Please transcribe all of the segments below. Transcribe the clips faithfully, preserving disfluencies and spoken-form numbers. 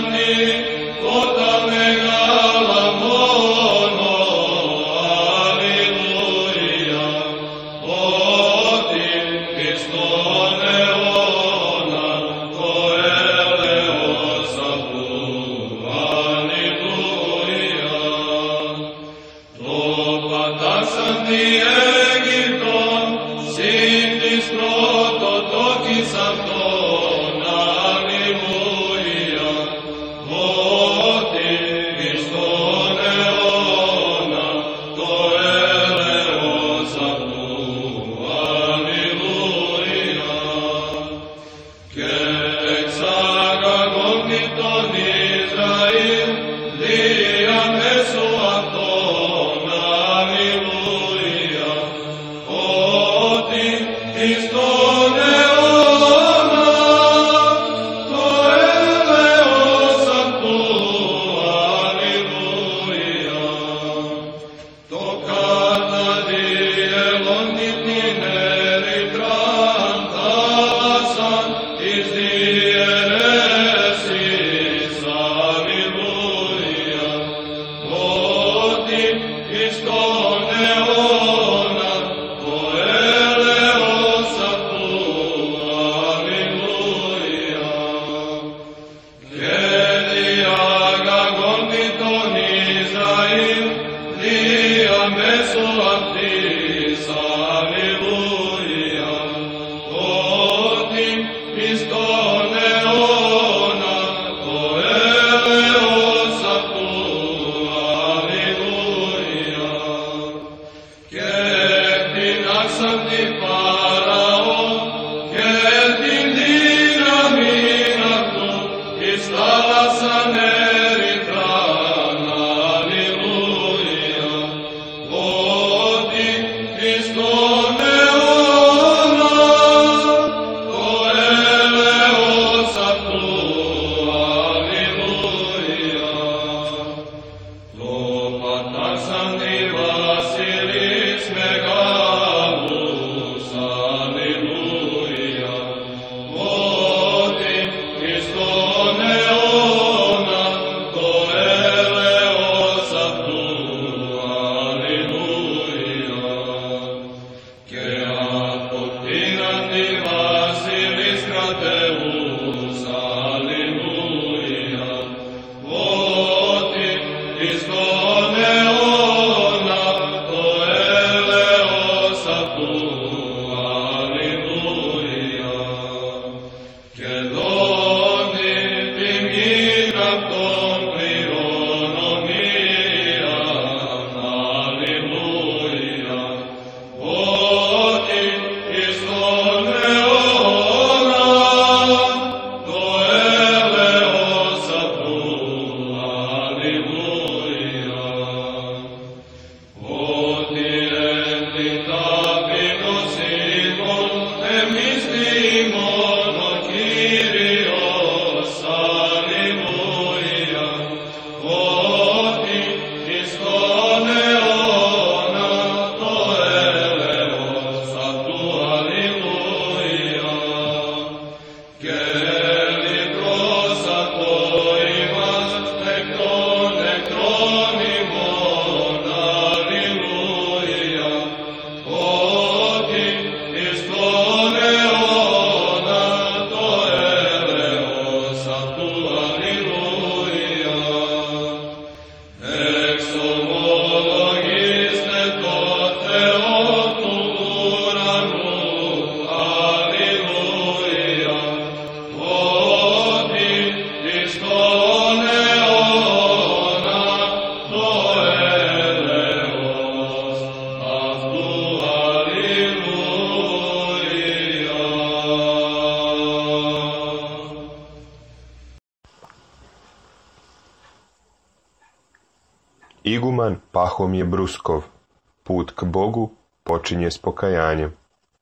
Iguman Pahomije Bruskov. Put k Bogu počinje s pokajanjem.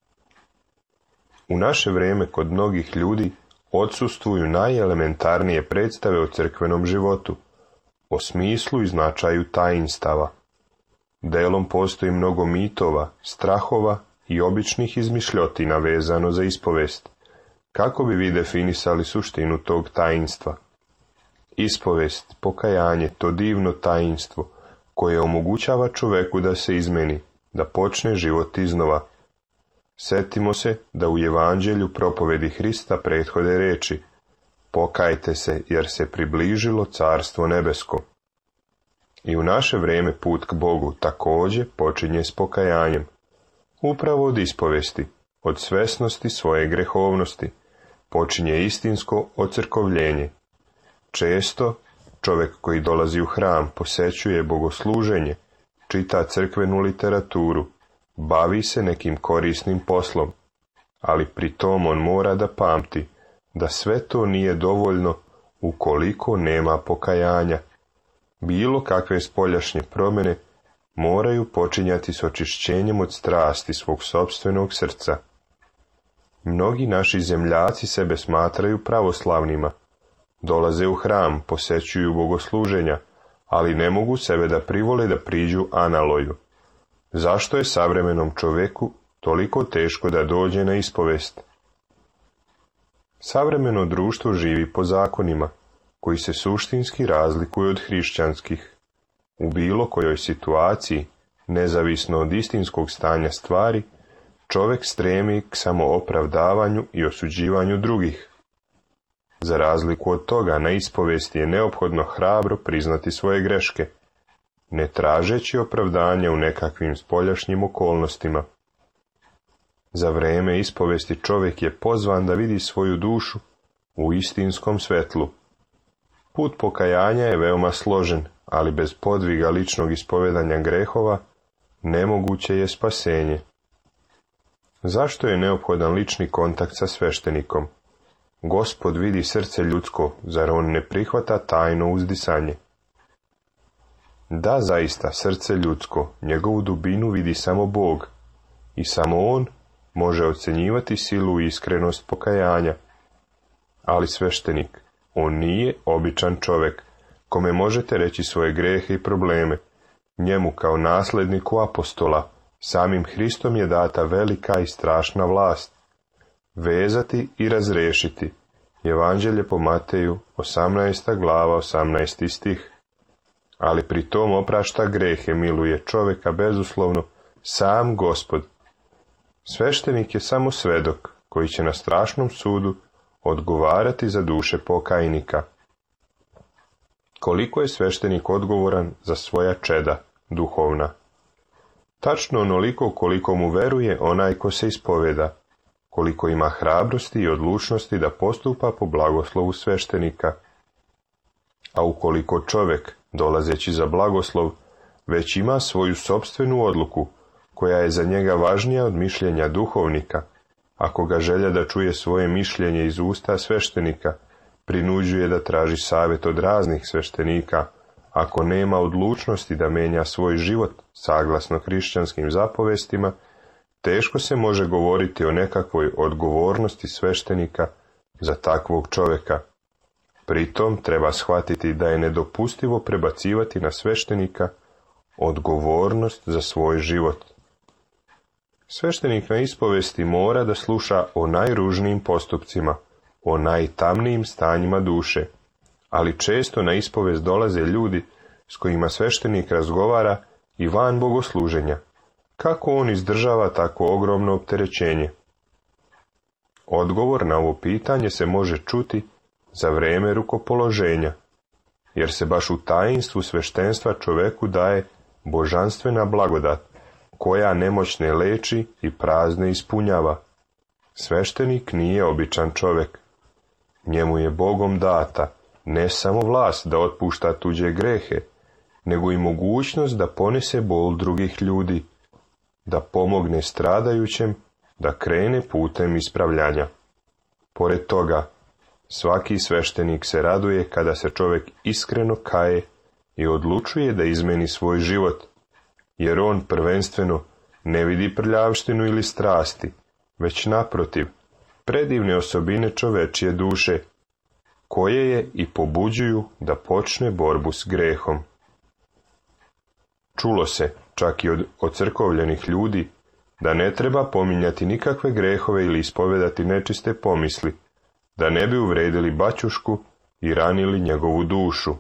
U naše vrijeme kod mnogih ljudi odsustvuju najelementarnije predstave o crkvenom životu, o smislu i značaju tajinstava. Delom postoji mnogo mitova, strahova i običnih izmišljotina vezano za ispovest. Kako bi vi definisali suštinu tog tajinstva? ispovest, pokajanje, to divno tajinstvo koje omogućava čoveku da se izmeni, da počne život iznova. Setimo se da u Evanđelju propovedi Hrista prethode reči: pokajte se, jer se približilo carstvo nebesko. I u naše vrijeme put k Bogu također počinje s pokajanjem, upravo od ispovesti, od svesnosti svoje grehovnosti, počinje istinsko ocrkovljenje. Često čovjek koji dolazi u hram posećuje bogosluženje, čita crkvenu literaturu, bavi se nekim korisnim poslom, ali pri tom on mora da pamti da sve to nije dovoljno ukoliko nema pokajanja. Bilo kakve spoljašnje promjene moraju počinjati s očišćenjem od strasti svog sopstvenog srca. Mnogi naši zemljaci sebe smatraju pravoslavnima, dolaze u hram, posećuju bogosluženja, ali ne mogu sebe da privole da priđu analoju. Zašto je savremenom čoveku toliko teško da dođe na ispovest? Savremeno društvo živi po zakonima, koji se suštinski razlikuju od hrišćanskih. U bilo kojoj situaciji, nezavisno od istinskog stanja stvari, čovjek stremi k samoopravdavanju i osuđivanju drugih. Za razliku od toga, na ispovesti je neophodno hrabro priznati svoje greške, ne tražeći opravdanja u nekakvim spoljašnjim okolnostima. Za vrijeme ispovesti čovjek je pozvan da vidi svoju dušu u istinskom svetlu. Put pokajanja je veoma složen, ali bez podviga ličnog ispovedanja grehova nemoguće je spasenje. Zašto je neophodan lični kontakt sa sveštenikom? Gospod vidi srce ljudsko, zar on ne prihvata tajno uzdisanje? Da, zaista, srce ljudsko, njegovu dubinu vidi samo Bog, i samo on može ocenjivati silu i iskrenost pokajanja. Ali sveštenik, on nije običan čovjek, kome možete reći svoje grehe i probleme. Njemu kao nasledniku apostola, samim Hristom je data velika i strašna vlast. Vezati i razrešiti. Evanđelje po Mateju, osamnaesta glava, osamnaesti stih. Ali pri tom oprašta grehe, miluje čovjeka bezuslovno sam Gospod. Sveštenik je samo svedok, koji će na strašnom sudu odgovarati za duše pokajnika. Koliko je sveštenik odgovoran za svoja čeda, duhovna? Tačno onoliko koliko mu veruje onaj ko se ispoveda, koliko ima hrabrosti i odlučnosti da postupa po blagoslovu sveštenika. A ukoliko čovjek, dolazeći za blagoslov, već ima svoju sopstvenu odluku, koja je za njega važnija od mišljenja duhovnika, ako ga želja da čuje svoje mišljenje iz usta sveštenika, prinuđuje da traži savjet od raznih sveštenika, ako nema odlučnosti da menja svoj život saglasno hrišćanskim zapovestima, teško se može govoriti o nekakvoj odgovornosti sveštenika za takvog čovjeka. Pritom treba shvatiti da je nedopustivo prebacivati na sveštenika odgovornost za svoj život. Sveštenik na ispovesti mora da sluša o najružnijim postupcima, o najtamnijim stanjima duše, ali često na ispovest dolaze ljudi s kojima sveštenik razgovara i van bogosluženja. Kako on izdržava tako ogromno opterećenje? Odgovor na ovo pitanje se može čuti za vrijeme rukopoloženja, jer se baš u tajinstvu sveštenstva čoveku daje božanstvena blagodat, koja nemoćne leči i prazne ispunjava. Sveštenik nije običan čovjek. Njemu je Bogom data ne samo vlast da otpušta tuđe grehe, nego i mogućnost da ponese bol drugih ljudi, da pomogne stradajućem da krene putem ispravljanja. Pored toga, svaki sveštenik se raduje kada se čovjek iskreno kaje i odlučuje da izmeni svoj život, jer on prvenstveno ne vidi prljavštinu ili strasti, već naprotiv, predivne osobine čovečije duše, koje je i pobuđuju da počne borbu s grehom. Čulo se, čak i od ocrkovljenih ljudi, da ne treba pominjati nikakve grehove ili ispovedati nečiste pomisli, da ne bi uvredili baćušku i ranili njegovu dušu.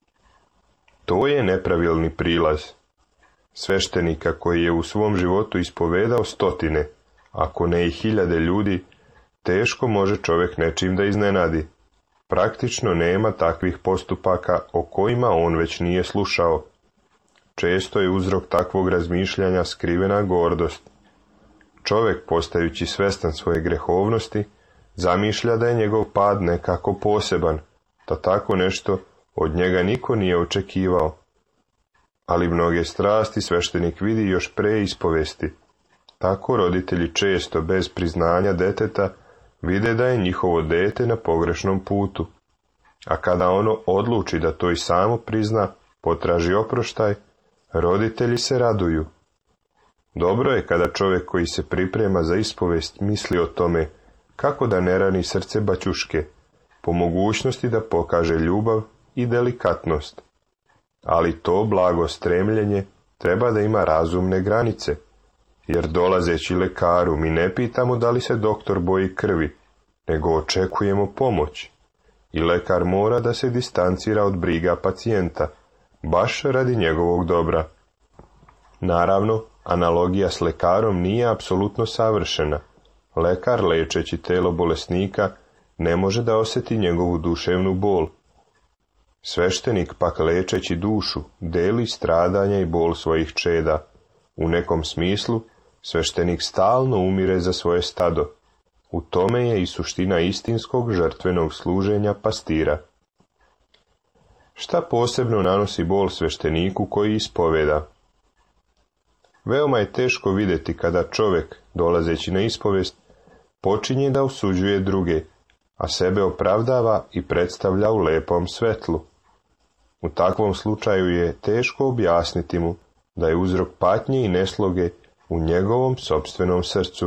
To je nepravilni prilaz. Sveštenika koji je u svom životu ispovedao stotine, ako ne i hiljade ljudi, teško može čovjek nečim da iznenadi. Praktično nema takvih postupaka o kojima on već nije slušao. Često je uzrok takvog razmišljanja skrivena gordost. Čovjek, postajući svestan svoje grehovnosti, zamišlja da je njegov pad nekako poseban, da tako nešto od njega niko nije očekivao. Ali mnoge strasti sveštenik vidi još pre ispovesti. Tako roditelji često bez priznanja deteta vide da je njihovo dete na pogrešnom putu, a kada ono odluči da to i samo prizna, potraži oproštaj, roditelji se raduju. Dobro je kada čovjek koji se priprema za ispovest misli o tome kako da ne rani srce baćuške, po mogućnosti da pokaže ljubav i delikatnost. Ali to blago stremljenje treba da ima razumne granice, jer dolazeći lekaru mi ne pitamo da li se doktor boji krvi, nego očekujemo pomoć. I lekar mora da se distancira od briga pacijenta, baš radi njegovog dobra. Naravno, analogija s lekarom nije apsolutno savršena. Lekar, lečeći telo bolesnika, ne može da osjeti njegovu duševnu bol. Sveštenik, pak lečeći dušu, deli stradanja i bol svojih čeda. U nekom smislu, sveštenik stalno umire za svoje stado. U tome je i suština istinskog žrtvenog služenja pastira. Šta posebno nanosi bol svešteniku koji ispoveda? Veoma je teško vidjeti kada čovjek, dolazeći na ispovest, počinje da osuđuje druge, a sebe opravdava i predstavlja u lepom svetlu. U takvom slučaju je teško objasniti mu da je uzrok patnje i nesloge u njegovom sopstvenom srcu.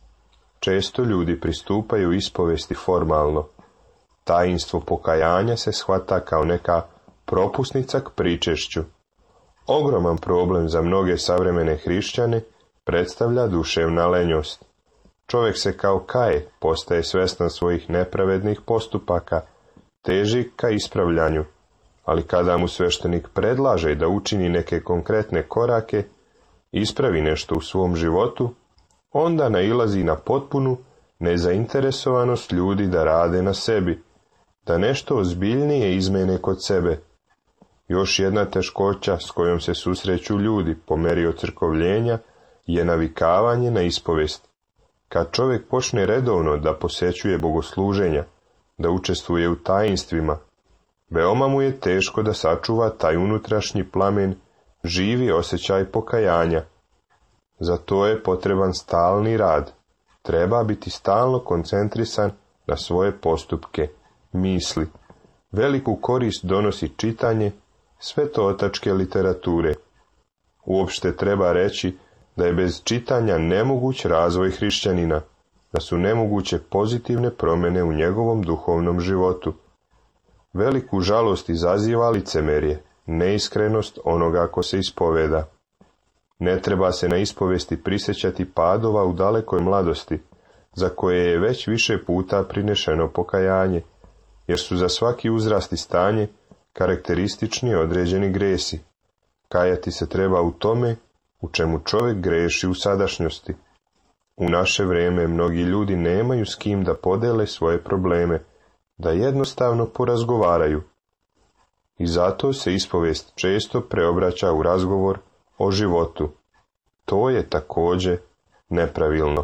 Često ljudi pristupaju ispovesti formalno. Tajinstvo pokajanja se shvata kao neka propusnica k pričešću. Ogroman problem za mnoge savremene hrišćane predstavlja duševna lenjost. Čovjek se kao kaje, postaje svjestan svojih nepravednih postupaka, teži ka ispravljanju, ali kada mu sveštenik predlaže da učini neke konkretne korake, ispravi nešto u svom životu, onda nailazi na potpunu nezainteresovanost ljudi da rade na sebi, da nešto ozbiljnije izmene kod sebe. Još jedna teškoća s kojom se susreću ljudi po meri ocrkovljenja je navikavanje na ispovest. Kad čovjek počne redovno da posjećuje bogosluženja, da učestvuje u tajinstvima, veoma mu je teško da sačuva taj unutrašnji plamen, živi osjećaj pokajanja. Za to je potreban stalni rad. Treba biti stalno koncentrisan na svoje postupke, misli. Veliku korist donosi čitanje svetootačke literature. Uopšte treba reći da je bez čitanja nemoguć razvoj hrišćanina, da su nemoguće pozitivne promjene u njegovom duhovnom životu. Veliku žalost izaziva licemerje, neiskrenost onoga ko se ispoveda. Ne treba se na ispovesti prisjećati padova u dalekoj mladosti, za koje je već više puta prinešeno pokajanje, jer su za svaki uzrast i stanje karakteristični određeni gresi. Kajati se treba u tome u čemu čovjek greši u sadašnjosti. U naše vrijeme mnogi ljudi nemaju s kim da podele svoje probleme, da jednostavno porazgovaraju. I zato se ispovest često preobraća u razgovor o životu. To je također nepravilno.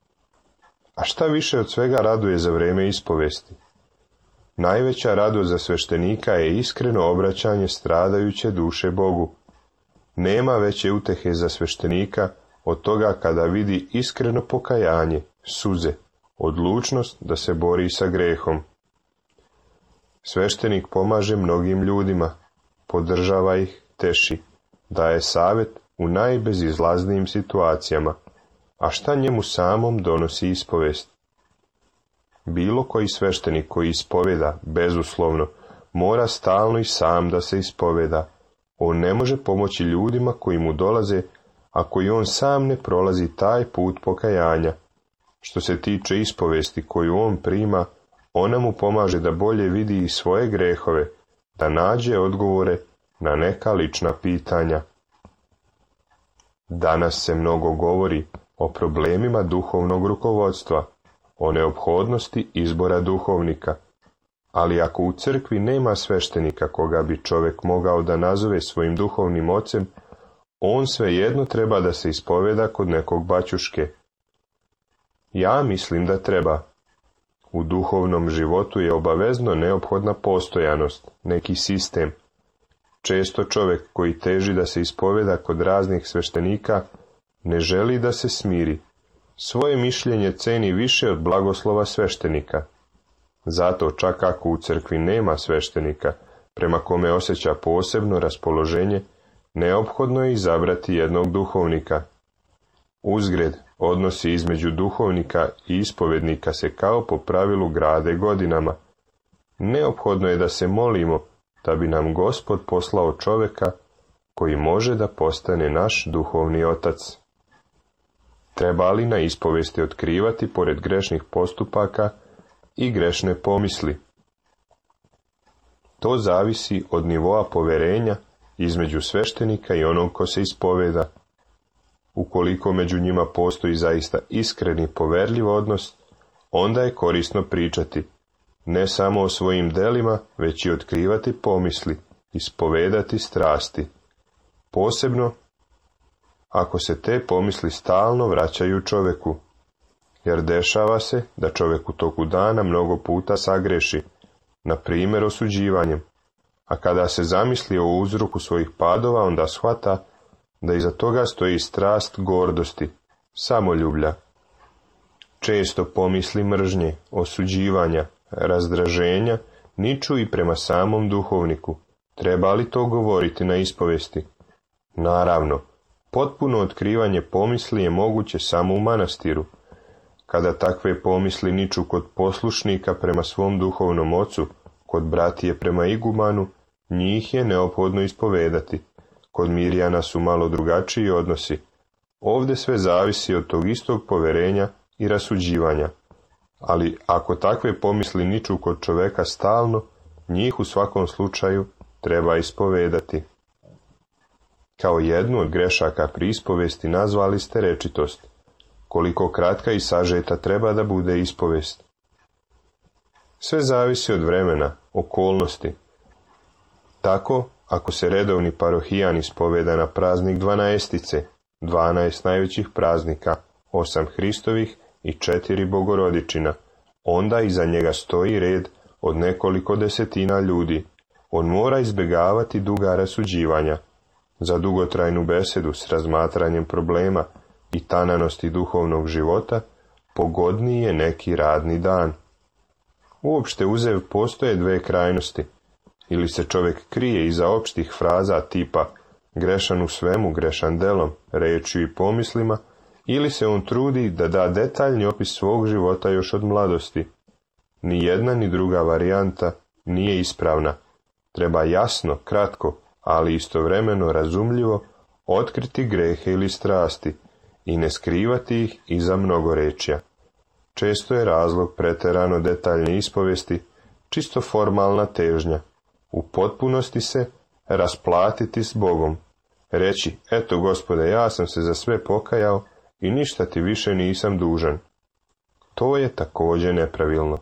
A šta više od svega raduje za vrijeme ispovesti? Najveća radost za sveštenika je iskreno obraćanje stradajuće duše Bogu. Nema veće utehe za sveštenika od toga kada vidi iskreno pokajanje, suze, odlučnost da se bori sa grehom. Sveštenik pomaže mnogim ljudima, podržava ih, teši, daje savjet u najbezizlaznijim situacijama, a šta njemu samom donosi ispovest? Bilo koji sveštenik koji ispoveda, bezuslovno, mora stalno i sam da se ispoveda. On ne može pomoći ljudima koji mu dolaze, ako i on sam ne prolazi taj put pokajanja. Što se tiče ispovesti koju on prima, ona mu pomaže da bolje vidi i svoje grehove, da nađe odgovore na neka lična pitanja. Danas se mnogo govori o problemima duhovnog rukovodstva, o neophodnosti izbora duhovnika, ali ako u crkvi nema sveštenika koga bi čovjek mogao da nazove svojim duhovnim ocem, on svejedno treba da se ispoveda kod nekog baćuške. Ja mislim da treba. U duhovnom životu je obavezno neophodna postojanost, neki sistem. Često čovjek koji teži da se ispoveda kod raznih sveštenika ne želi da se smiri. Svoje mišljenje ceni više od blagoslova sveštenika. Zato čak ako u crkvi nema sveštenika, prema kome osjeća posebno raspoloženje, neophodno je izabrati jednog duhovnika. Uzgred, odnosi između duhovnika i ispovednika se kao po pravilu grade godinama. Neophodno je da se molimo da bi nam Gospod poslao čovjeka koji može da postane naš duhovni otac. Treba li na ispovesti otkrivati pored grešnih postupaka i grešne pomisli? To zavisi od nivoa poverenja između sveštenika i onog ko se ispoveda. Ukoliko među njima postoji zaista iskreni poverljiv odnos, onda je korisno pričati, ne samo o svojim delima, već i otkrivati pomisli, ispovedati strasti. Posebno, ako se te pomisli stalno vraćaju čovjeku, jer dešava se da čovjek u toku dana mnogo puta sagreši, na primjer osuđivanjem, a kada se zamisli o uzroku svojih padova, onda shvata da iza toga stoji strast gordosti, samoljublja. Često pomisli mržnje, osuđivanja, razdraženja niču i prema samom duhovniku. Treba li to govoriti na ispovesti? Naravno, potpuno otkrivanje pomisli je moguće samo u manastiru. Kada takve pomisli niču kod poslušnika prema svom duhovnom ocu, kod bratije prema igumanu, njih je neophodno ispovedati. Kod Mirjana su malo drugačiji odnosi. Ovdje sve zavisi od tog istog poverenja i rasuđivanja. Ali ako takve pomisli niču kod čoveka stalno, njih u svakom slučaju treba ispovedati. Kao jednu od grešaka pri ispovesti nazvali ste rečitost. Koliko kratka i sažeta treba da bude ispovest? Sve zavisi od vremena, okolnosti. Tako, ako se redovni parohijan ispoveda na praznik dvanaestice, dvanaest najvećih praznika, osam Hristovih i četiri Bogorodičina, onda iza njega stoji red od nekoliko desetina ljudi. On mora izbjegavati duga rasuđivanja. Za dugotrajnu besedu s razmatranjem problema i tananosti duhovnog života pogodniji je neki radni dan. Uopšte uzev postoje dve krajnosti. Ili se čovjek krije iza opštih fraza tipa grešan u svemu, grešan delom, rečju i pomislima, ili se on trudi da da detaljni opis svog života još od mladosti. Ni jedna ni druga varijanta nije ispravna. Treba jasno, kratko, ali istovremeno razumljivo otkriti grehe ili strasti i ne skrivati ih iza mnogorečja. Često je razlog preterano detaljne ispovesti čisto formalna težnja. U potpunosti se rasplatiti s Bogom. Reći, eto Gospode, ja sam se za sve pokajao i ništa ti više nisam dužan. To je također nepravilno.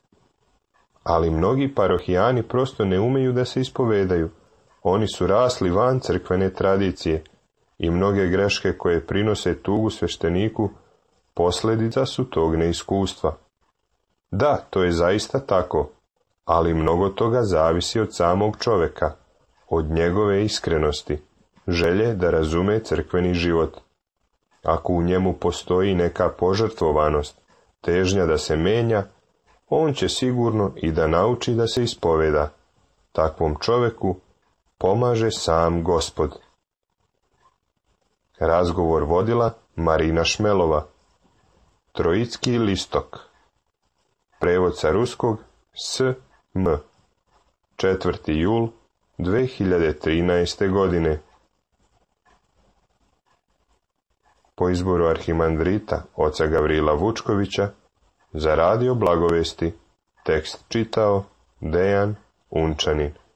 Ali mnogi parohijani prosto ne umeju da se ispovedaju. Oni su rasli van crkvene tradicije i mnoge greške koje prinose tugu svešteniku posljedica su tog neiskustva. Da, to je zaista tako, ali mnogo toga zavisi od samog čovjeka, od njegove iskrenosti, želje da razume crkveni život. Ako u njemu postoji neka požrtvovanost, težnja da se menja, on će sigurno i da nauči da se ispoveda. Takvom čovjeku pomaže sam Gospod. Razgovor vodila Marina Šmelova. Trojicki listok. Prevod sa ruskog S M. četvrti jul dve hiljade trinaeste. godine. Po izboru arhimandrita oca Gavrila Vučkovića za radio Blagovesti Tekst čitao Dejan Unčanin.